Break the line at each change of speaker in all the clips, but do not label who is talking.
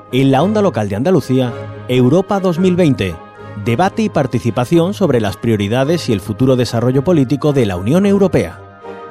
En la onda local de Andalucía, Europa 2020. Debate y participación sobre las prioridades y el futuro desarrollo político de la Unión Europea.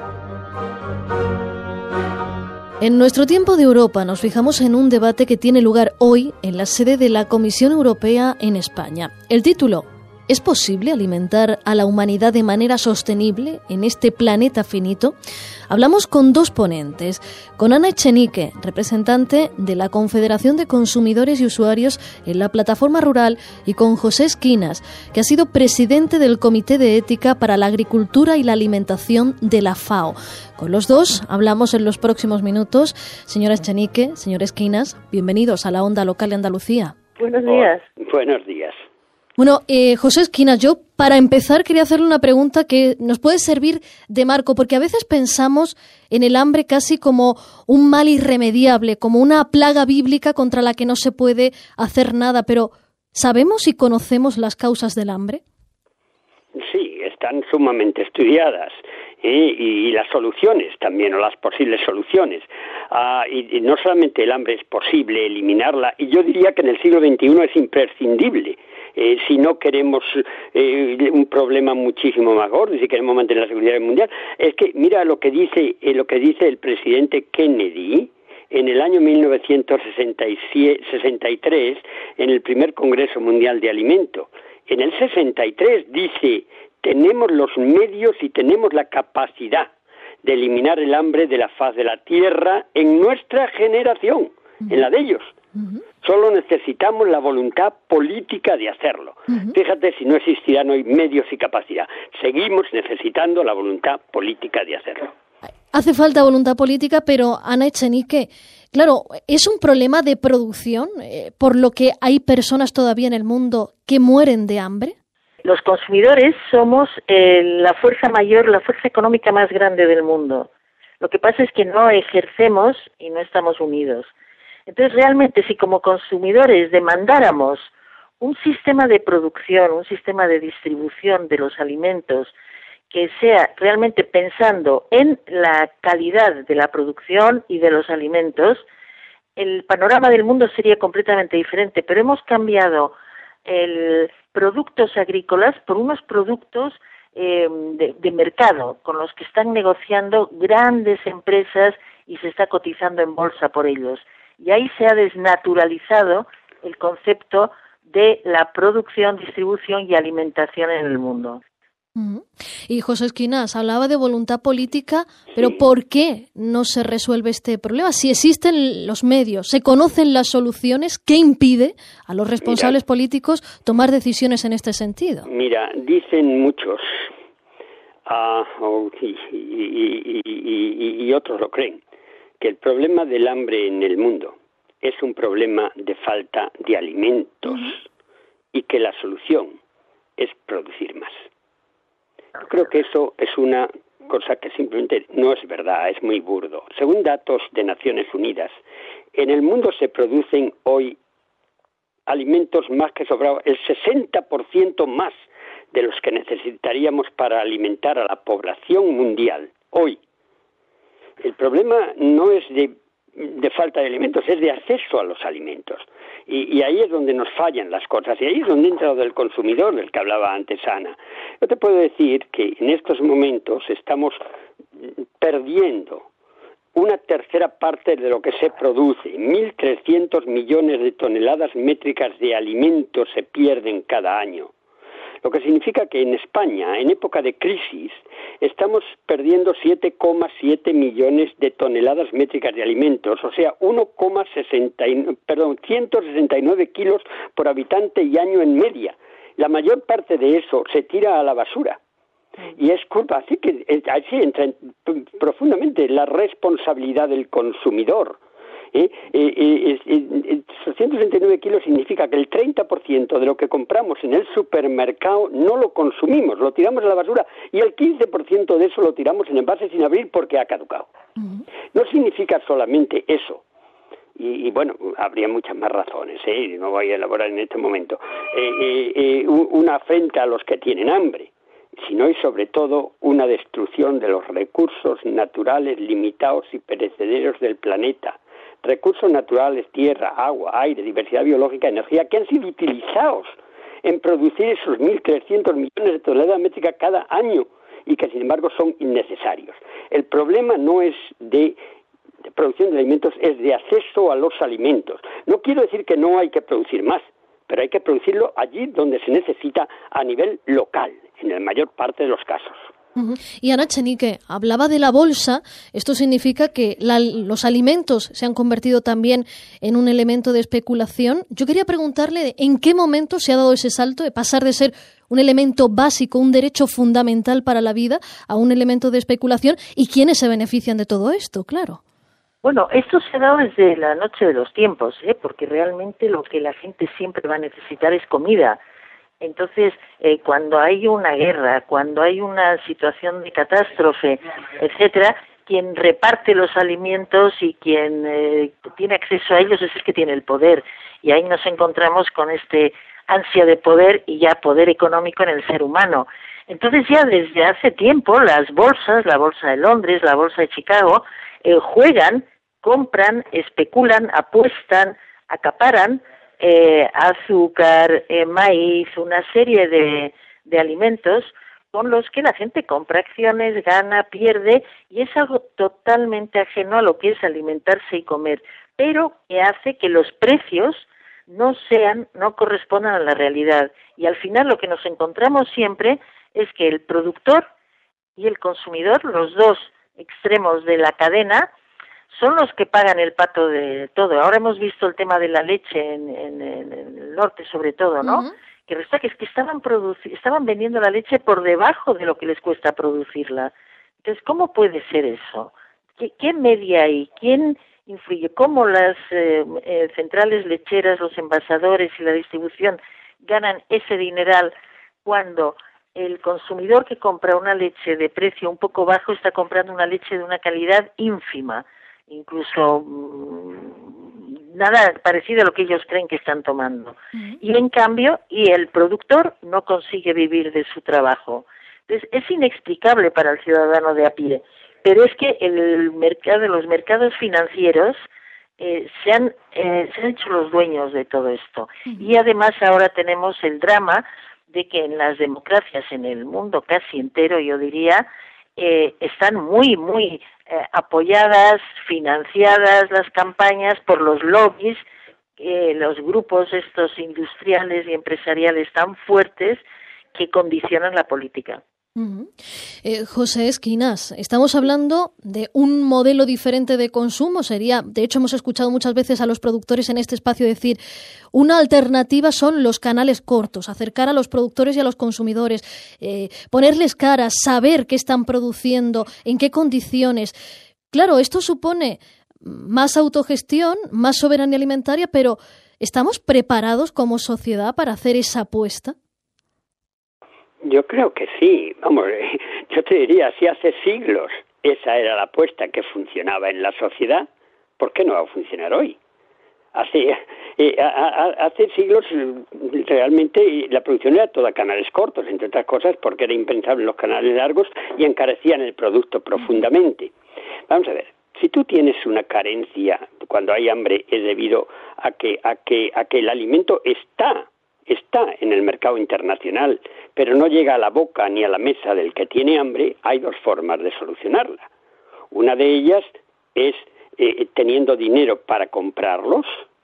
En nuestro tiempo de Europa nos fijamos en un debate que tiene lugar hoy en la sede de la Comisión Europea en España. El título: ¿es posible alimentar a la humanidad de manera sostenible en este planeta finito? Hablamos con dos ponentes, con Ana Echenique, representante de la Confederación de Consumidores y Usuarios en la Plataforma Rural, y con José Esquinas, que ha sido presidente del Comité de Ética para la Agricultura y la Alimentación de la FAO. Con los dos hablamos en los próximos minutos. Señora Echenique, señor Esquinas, bienvenidos a la onda local de Andalucía.
Buenos días.
Buenos días.
Bueno, José Esquinas, yo para empezar quería hacerle una pregunta que nos puede servir de marco, porque a veces pensamos en el hambre casi como un mal irremediable, como una plaga bíblica contra la que no se puede hacer nada, pero ¿sabemos y conocemos las causas del hambre?
Sí, están sumamente estudiadas. Y las soluciones también, o las posibles soluciones. Y no solamente el hambre es posible eliminarla, y yo diría que en el siglo XXI es imprescindible. Si no queremos un problema muchísimo más gordo, si queremos mantener la seguridad mundial, es que mira lo que dice el presidente Kennedy en el año 1963 en el primer Congreso Mundial de Alimento. En el 63 dice: tenemos los medios y tenemos la capacidad de eliminar el hambre de la faz de la tierra en nuestra generación, en la de ellos. Solo necesitamos la voluntad política de hacerlo. Fíjate si no existirán hoy medios y capacidad. Seguimos necesitando la voluntad política de hacerlo.
Hace falta voluntad política, pero Ana Echenique, claro, ¿es un problema de producción, por lo que hay personas todavía en el mundo que mueren de hambre?
Los consumidores somos la fuerza mayor, la fuerza económica más grande del mundo. Lo que pasa es que no ejercemos y no estamos unidos. Entonces, realmente, si como consumidores demandáramos un sistema de producción, un sistema de distribución de los alimentos que sea realmente pensando en la calidad de la producción y de los alimentos, el panorama del mundo sería completamente diferente. Pero hemos cambiado productos agrícolas por unos productos de mercado, con los que están negociando grandes empresas y se está cotizando en bolsa por ellos. Y ahí se ha desnaturalizado el concepto de la producción, distribución y alimentación en el mundo.
Y José Esquinas hablaba de voluntad política, pero ¿por qué no se resuelve este problema? Si existen los medios, se conocen las soluciones, ¿qué impide a los responsables políticos tomar decisiones en este sentido? Mira,
dicen muchos, y otros lo creen, que el problema del hambre en el mundo es un problema de falta de alimentos y que la solución es producir más. Yo creo que eso es una cosa que simplemente no es verdad, es muy burdo. Según datos de Naciones Unidas, en el mundo se producen hoy alimentos más que sobrados, el 60% más de los que necesitaríamos para alimentar a la población mundial hoy. El problema no es de falta de alimentos, es de acceso a los alimentos. Y ahí es donde nos fallan las cosas, y ahí es donde entra lo del consumidor, del que hablaba antes Ana. Yo te puedo decir que en estos momentos estamos perdiendo una tercera parte de lo que se produce. 1.300 millones de toneladas métricas de alimentos se pierden cada año. Lo que significa que en España, en época de crisis, estamos perdiendo 7,7 millones de toneladas métricas de alimentos, o sea, 169 kilos por habitante y año en media. La mayor parte de eso se tira a la basura. Y es culpa, así que así entra profundamente la responsabilidad del consumidor. 169 kilos significa que el 30% de lo que compramos en el supermercado no lo consumimos, lo tiramos a la basura, y el 15% de eso lo tiramos en envases sin abrir porque ha caducado. No significa solamente eso. Y bueno, habría muchas más razones, no voy a elaborar en este momento. Una afrenta a los que tienen hambre, sino y sobre todo una destrucción de los recursos naturales limitados y perecederos del planeta, recursos naturales, tierra, agua, aire, diversidad biológica, energía, que han sido utilizados en producir esos 1.300 millones de toneladas métricas cada año y que sin embargo son innecesarios. El problema no es de producción de alimentos, es de acceso a los alimentos. No quiero decir que no hay que producir más, pero hay que producirlo allí donde se necesita a nivel local, en la mayor parte de los casos.
Y Ana Echenique hablaba de la bolsa. Esto significa que los alimentos se han convertido también en un elemento de especulación. Yo quería preguntarle en qué momento se ha dado ese salto de pasar de ser un elemento básico, un derecho fundamental para la vida, a un elemento de especulación, y quiénes se benefician de todo esto, claro.
Bueno, esto se ha dado desde la noche de los tiempos, porque realmente lo que la gente siempre va a necesitar es comida. Entonces, cuando hay una guerra, cuando hay una situación de catástrofe, etcétera, quien reparte los alimentos y quien tiene acceso a ellos es el que tiene el poder. Y ahí nos encontramos con este ansia de poder y ya poder económico en el ser humano. Entonces ya desde hace tiempo las bolsas, la bolsa de Londres, la bolsa de Chicago, juegan, compran, especulan, apuestan, acaparan azúcar, maíz, una serie de alimentos con los que la gente compra acciones, gana, pierde, y es algo totalmente ajeno a lo que es alimentarse y comer, pero que hace que los precios no correspondan a la realidad. Y al final lo que nos encontramos siempre es que el productor y el consumidor, los dos extremos de la cadena, son los que pagan el pato de todo. Ahora hemos visto el tema de la leche en el norte, sobre todo, ¿no? Uh-huh. Que resulta que es que estaban vendiendo la leche por debajo de lo que les cuesta producirla. Entonces, ¿cómo puede ser eso? ¿Qué media hay? ¿Quién influye? ¿Cómo las centrales lecheras, los envasadores y la distribución ganan ese dineral cuando el consumidor que compra una leche de precio un poco bajo está comprando una leche de una calidad ínfima? Incluso nada parecido a lo que ellos creen que están tomando. Uh-huh. Y en cambio, el productor no consigue vivir de su trabajo. Entonces, es inexplicable para el ciudadano de a pie. Pero es que los mercados financieros se han hecho los dueños de todo esto. Uh-huh. Y además ahora tenemos el drama de que en las democracias en el mundo casi entero, yo diría, están muy, muy apoyadas, financiadas las campañas por los lobbies, los grupos estos industriales y empresariales tan fuertes que condicionan la política.
Uh-huh. José Esquinas, estamos hablando de un modelo diferente de consumo. De hecho, hemos escuchado muchas veces a los productores en este espacio decir, una alternativa son los canales cortos, acercar a los productores y a los consumidores, ponerles cara, saber qué están produciendo, en qué condiciones. Claro, esto supone más autogestión, más soberanía alimentaria, pero ¿estamos preparados como sociedad para hacer esa apuesta?
Yo creo que sí. Vamos, yo te diría, si hace siglos esa era la apuesta que funcionaba en la sociedad, ¿por qué no va a funcionar hoy? Hace siglos realmente la producción era toda canales cortos, entre otras cosas porque era impensable los canales largos y encarecían el producto profundamente. Vamos a ver, si tú tienes una carencia cuando hay hambre es debido a que el alimento está en el mercado internacional, pero no llega a la boca ni a la mesa del que tiene hambre, hay dos formas de solucionarla. Una de ellas es teniendo dinero para comprarlos,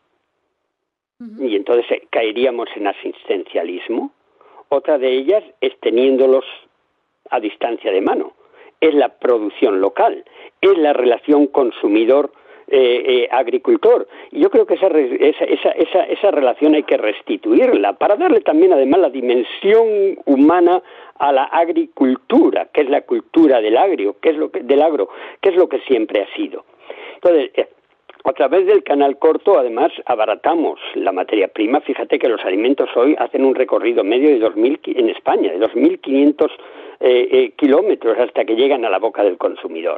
uh-huh. Y entonces caeríamos en asistencialismo. Otra de ellas es teniéndolos a distancia de mano. Es la producción local, es la relación consumidor agricultor. Y yo creo que esa relación hay que restituirla para darle también además la dimensión humana a la agricultura, que es la cultura del agro, que es lo que siempre ha sido. Entonces, a través del canal corto, además, abaratamos la materia prima. Fíjate que los alimentos hoy hacen un recorrido medio en España, de 2.500 kilómetros hasta que llegan a la boca del consumidor.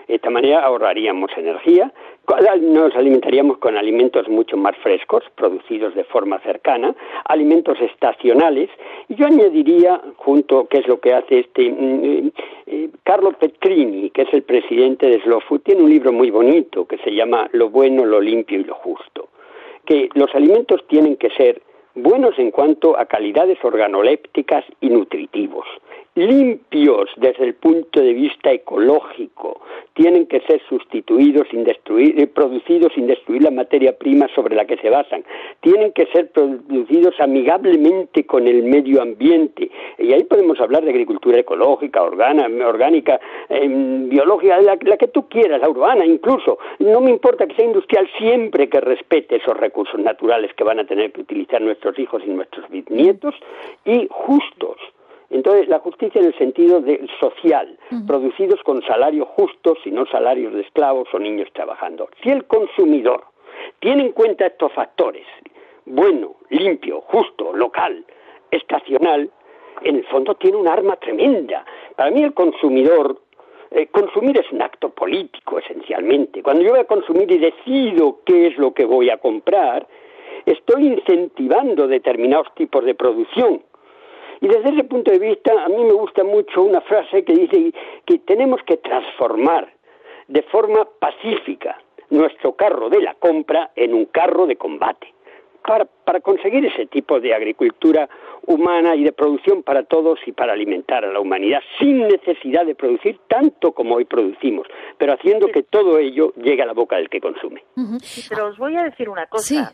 De esta manera ahorraríamos energía, nos alimentaríamos con alimentos mucho más frescos, producidos de forma cercana, alimentos estacionales, y yo añadiría, que es lo que hace Carlo Petrini, que es el presidente de Slow Food, tiene un libro muy bonito que se llama Lo bueno, lo limpio y lo justo, que los alimentos tienen que ser buenos en cuanto a calidades organolépticas y nutritivos, limpios desde el punto de vista ecológico, tienen que ser producidos sin destruir la materia prima sobre la que se basan, tienen que ser producidos amigablemente con el medio ambiente, y ahí podemos hablar de agricultura ecológica, orgánica, biológica, la que tú quieras, la urbana incluso, no me importa que sea industrial, siempre que respete esos recursos naturales que van a tener que utilizar nuestros hijos y nuestros bisnietos, y justos. Entonces, la justicia en el sentido social, producidos con salarios justos y no salarios de esclavos o niños trabajando. Si el consumidor tiene en cuenta estos factores, bueno, limpio, justo, local, estacional, en el fondo tiene un arma tremenda. Para mí el consumidor, consumir es un acto político esencialmente. Cuando yo voy a consumir y decido qué es lo que voy a comprar, estoy incentivando determinados tipos de producción. Y desde ese punto de vista, a mí me gusta mucho una frase que dice que tenemos que transformar de forma pacífica nuestro carro de la compra en un carro de combate, para conseguir ese tipo de agricultura humana y de producción para todos y para alimentar a la humanidad, sin necesidad de producir tanto como hoy producimos, pero haciendo que todo ello llegue a la boca del que consume.
Sí, pero os voy a decir una cosa,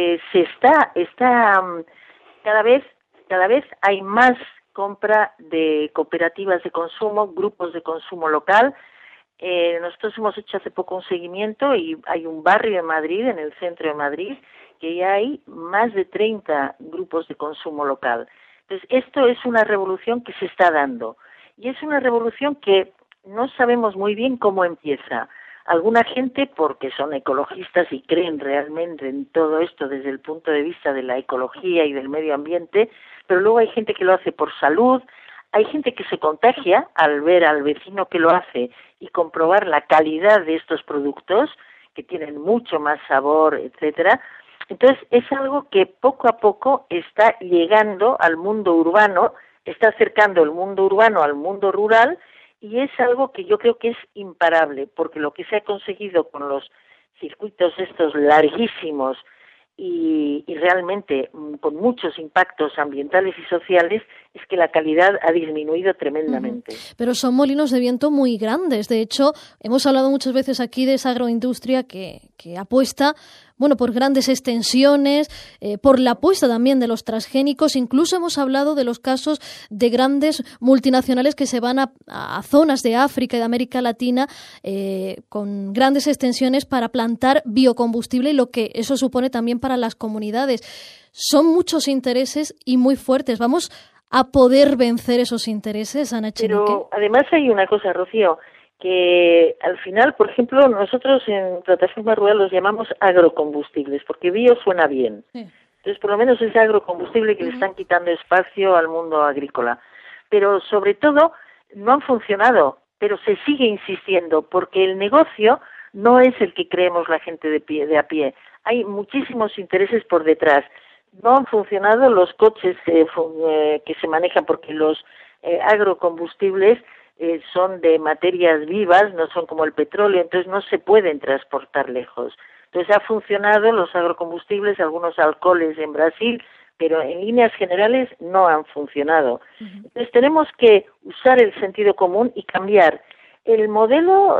cada vez hay más compra de cooperativas de consumo, grupos de consumo local. Nosotros hemos hecho hace poco un seguimiento y hay un barrio en Madrid, en el centro de Madrid, que ya hay más de 30 grupos de consumo local. Entonces, esto es una revolución que se está dando y es una revolución que no sabemos muy bien cómo empieza. Alguna gente, porque son ecologistas y creen realmente en todo esto desde el punto de vista de la ecología y del medio ambiente, pero luego hay gente que lo hace por salud, hay gente que se contagia al ver al vecino que lo hace y comprobar la calidad de estos productos, que tienen mucho más sabor, etcétera. Entonces, es algo que poco a poco está llegando al mundo urbano, está acercando el mundo urbano al mundo rural, y es algo que yo creo que es imparable, porque lo que se ha conseguido con los circuitos estos larguísimos y realmente con muchos impactos ambientales y sociales, es que la calidad ha disminuido tremendamente.
Pero son molinos de viento muy grandes. De hecho, hemos hablado muchas veces aquí de esa agroindustria que apuesta por grandes extensiones, por la apuesta también de los transgénicos. Incluso hemos hablado de los casos de grandes multinacionales que se van a zonas de África y de América Latina con grandes extensiones para plantar biocombustible y lo que eso supone también para las comunidades. Son muchos intereses y muy fuertes. Vamos a poder vencer esos intereses, Ana Echenique.
Pero además hay una cosa, Rocío, que al final, por ejemplo, nosotros en Plataforma Rural los llamamos agrocombustibles, porque bio suena bien. Sí. Entonces, por lo menos es agrocombustible que le están quitando espacio al mundo agrícola. Pero, sobre todo, no han funcionado, pero se sigue insistiendo, porque el negocio no es el que creemos la gente de a pie. Hay muchísimos intereses por detrás. No han funcionado los coches que se manejan, porque los agrocombustibles son de materias vivas, no son como el petróleo, entonces no se pueden transportar lejos. Entonces ha funcionado los agrocombustibles, algunos alcoholes en Brasil, pero en líneas generales no han funcionado. Entonces tenemos que usar el sentido común y cambiar el modelo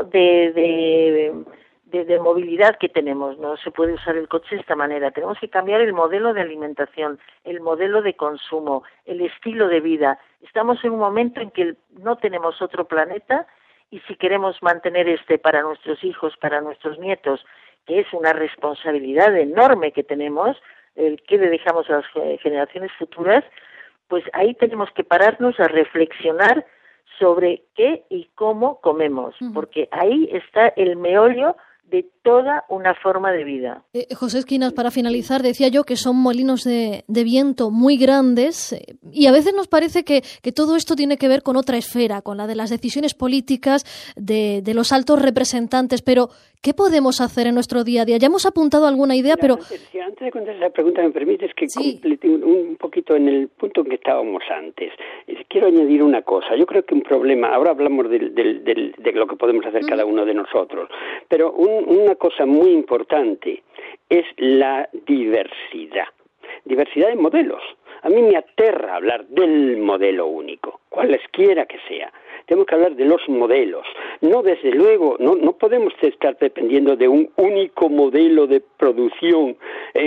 de movilidad que tenemos. No se puede usar el coche de esta manera. Tenemos que cambiar el modelo de alimentación, el modelo de consumo, el estilo de vida. Estamos en un momento en que no tenemos otro planeta y si queremos mantener para nuestros hijos, para nuestros nietos, que es una responsabilidad enorme que tenemos, el que le dejamos a las generaciones futuras, pues ahí tenemos que pararnos a reflexionar sobre qué y cómo comemos, porque ahí está el meollo de toda una forma de vida.
José Esquinas, para finalizar, decía yo que son molinos de viento muy grandes y a veces nos parece que todo esto tiene que ver con otra esfera, con la de las decisiones políticas de los altos representantes, pero ¿qué podemos hacer en nuestro día a día? Ya hemos apuntado alguna idea, pero...
Antes de contestar esa pregunta, ¿me permites que
sí,
complete un poquito en el punto en que estábamos antes? Quiero añadir una cosa. Yo creo que un problema, ahora hablamos de lo que podemos hacer cada uno de nosotros, pero una cosa muy importante es la diversidad de modelos. A mí me aterra hablar del modelo único, cualesquiera que sea. Tenemos que hablar de los modelos. No, desde luego, no podemos estar dependiendo de un único modelo de producción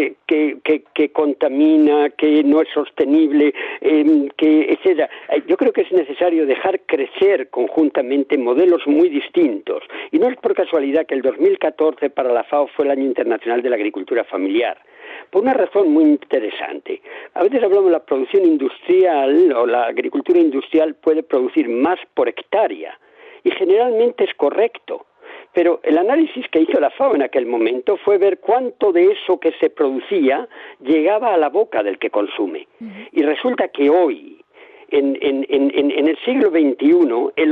que contamina, que no es sostenible, etcétera. Yo creo que es necesario dejar crecer conjuntamente modelos muy distintos. Y no es por casualidad que el 2014 para la FAO fue el Año Internacional de la Agricultura Familiar. Por una razón muy interesante. A veces hablamos de la producción industrial o la agricultura industrial puede producir más por hectárea y generalmente es correcto. Pero el análisis que hizo la FAO en aquel momento fue ver cuánto de eso que se producía llegaba a la boca del que consume. Y resulta que hoy, en el siglo XXI, el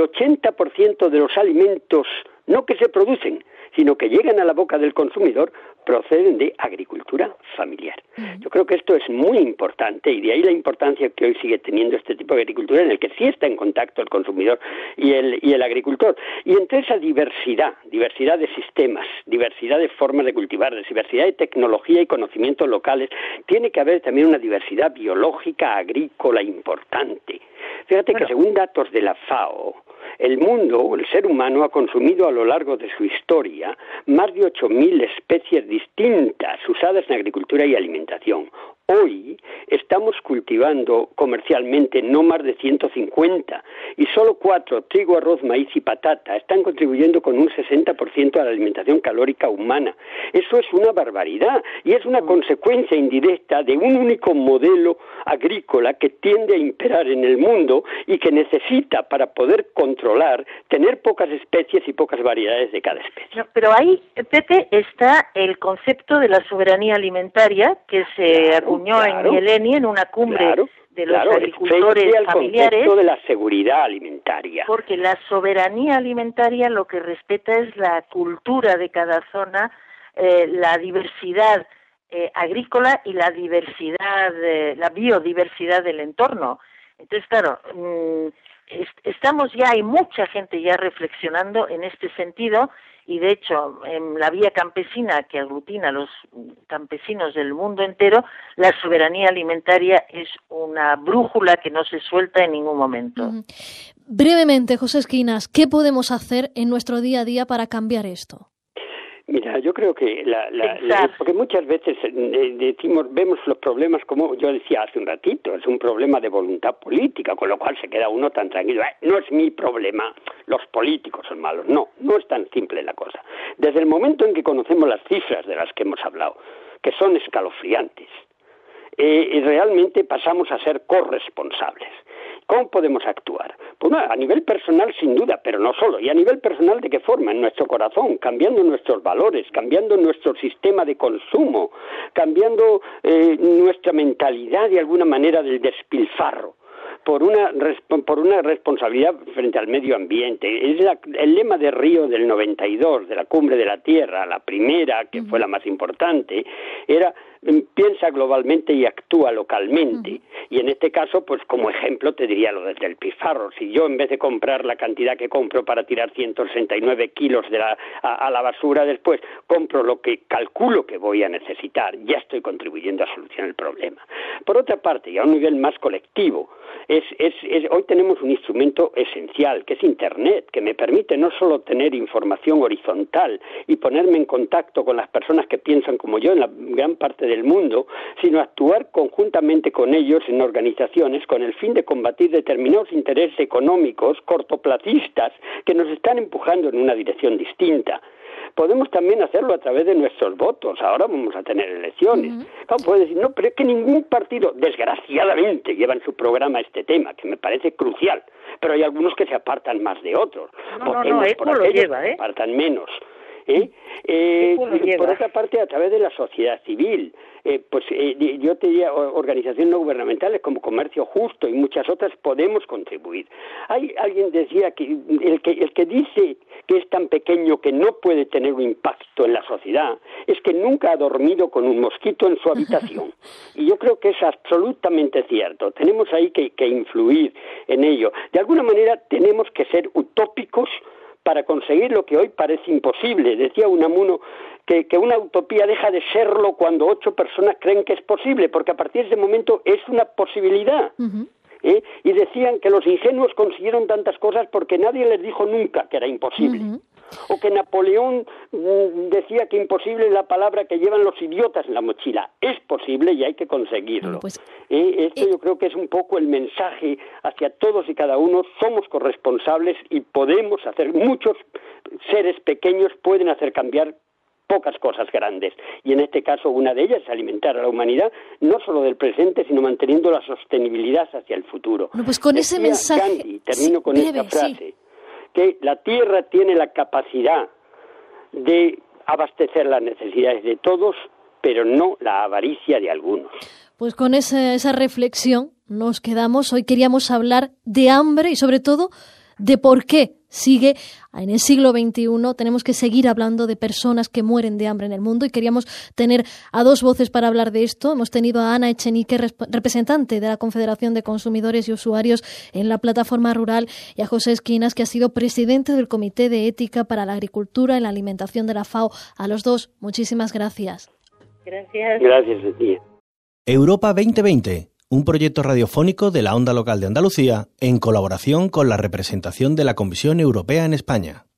80% de los alimentos, no que se producen, sino que llegan a la boca del consumidor, proceden de agricultura familiar. Yo creo que esto es muy importante y de ahí la importancia que hoy sigue teniendo este tipo de agricultura en el que sí está en contacto el consumidor y el agricultor. Y entre esa diversidad de sistemas, diversidad de formas de cultivar, diversidad de tecnología y conocimientos locales, tiene que haber también una diversidad biológica agrícola importante. Fíjate que según datos de la FAO, el mundo, el ser humano, ha consumido a lo largo de su historia más de 8.000 especies distintas usadas en agricultura y alimentación. Hoy estamos cultivando comercialmente no más de 150 y solo 4, trigo, arroz, maíz y patata, están contribuyendo con un 60% a la alimentación calórica humana. Eso es una barbaridad y es una consecuencia indirecta de un único modelo agrícola que tiende a imperar en el mundo y que necesita, para poder controlar, tener pocas especies y pocas variedades de cada especie.
No, pero ahí, Pepe, está el concepto de la soberanía alimentaria que se acuñó en Milenio, en una cumbre de los agricultores familiares.
Concepto de la seguridad alimentaria.
Porque la soberanía alimentaria lo que respeta es la cultura de cada zona, la diversidad agrícola y la diversidad, la biodiversidad del entorno. Entonces, claro, estamos ya, hay mucha gente ya reflexionando en este sentido. Y de hecho, en la Vía Campesina, que aglutina a los campesinos del mundo entero, la soberanía alimentaria es una brújula que no se suelta en ningún momento.
Brevemente, José Esquinas, ¿qué podemos hacer en nuestro día a día para cambiar esto?
Mira, yo creo que porque muchas veces vemos los problemas como yo decía hace un ratito, es un problema de voluntad política, con lo cual se queda uno tan tranquilo. No es mi problema, los políticos son malos. No es tan simple la cosa. Desde el momento en que conocemos las cifras de las que hemos hablado, que son escalofriantes, realmente pasamos a ser corresponsables. ¿Cómo podemos actuar? Pues a nivel personal sin duda, pero no solo. ¿Y a nivel personal de qué forma? En nuestro corazón, cambiando nuestros valores, cambiando nuestro sistema de consumo, cambiando nuestra mentalidad de alguna manera del despilfarro. Por una responsabilidad frente al medio ambiente. Es el lema de Río del 92, de la Cumbre de la Tierra, la primera, que fue la más importante, era piensa globalmente y actúa localmente. Y en este caso, pues como ejemplo te diría lo del despilfarro. Si yo en vez de comprar la cantidad que compro para tirar 169 kilos a la basura después, compro lo que calculo que voy a necesitar, ya estoy contribuyendo a solucionar el problema. Por otra parte, y a un nivel más colectivo, hoy tenemos un instrumento esencial, que es Internet, que me permite no solo tener información horizontal y ponerme en contacto con las personas que piensan como yo en la gran parte del mundo, sino actuar conjuntamente con ellos en organizaciones con el fin de combatir determinados intereses económicos cortoplacistas que nos están empujando en una dirección distinta. Podemos también hacerlo a través de nuestros votos. Ahora vamos a tener elecciones. Claro, puede decir, no, pero es que ningún partido, desgraciadamente, lleva en su programa este tema, que me parece crucial. Pero hay algunos que se apartan más de otros.
No, ECO lo lleva,
se apartan menos. Por otra parte, a través de la sociedad civil, yo te diría, organizaciones no gubernamentales como Comercio Justo y muchas otras podemos contribuir. Alguien decía que el que dice que es tan pequeño que no puede tener un impacto en la sociedad es que nunca ha dormido con un mosquito en su habitación. Y yo creo que es absolutamente cierto. Tenemos ahí que influir en ello. De alguna manera tenemos que ser utópicos para conseguir lo que hoy parece imposible. Decía Unamuno que una utopía deja de serlo cuando 8 personas creen que es posible, porque a partir de ese momento es una posibilidad. Uh-huh. Y decían que los ingenuos consiguieron tantas cosas porque nadie les dijo nunca que era imposible. Uh-huh. O que Napoleón decía que imposible es la palabra que llevan los idiotas en la mochila. Es posible y hay que conseguirlo. Esto yo creo que es un poco el mensaje hacia todos y cada uno. Somos corresponsables y podemos hacer, muchos seres pequeños pueden hacer cambiar pocas cosas grandes, y en este caso una de ellas es alimentar a la humanidad, no solo del presente, sino manteniendo la sostenibilidad hacia el futuro.
Bueno, pues con ese mensaje...
Gandhi, termino con esta frase, que la Tierra tiene la capacidad de abastecer las necesidades de todos, pero no la avaricia de algunos.
Pues con esa reflexión nos quedamos. Hoy queríamos hablar de hambre y sobre todo de por qué sigue en el siglo XXI. Tenemos que seguir hablando de personas que mueren de hambre en el mundo y queríamos tener a 2 voces para hablar de esto. Hemos tenido a Ana Echenique, representante de la Confederación de Consumidores y Usuarios en la Plataforma Rural, y a José Esquinas, que ha sido presidente del Comité de Ética para la Agricultura y la Alimentación de la FAO. A los 2, muchísimas gracias.
Gracias.
Gracias a ti.
Europa 2020. Un proyecto radiofónico de la Onda Local de Andalucía en colaboración con la representación de la Comisión Europea en España.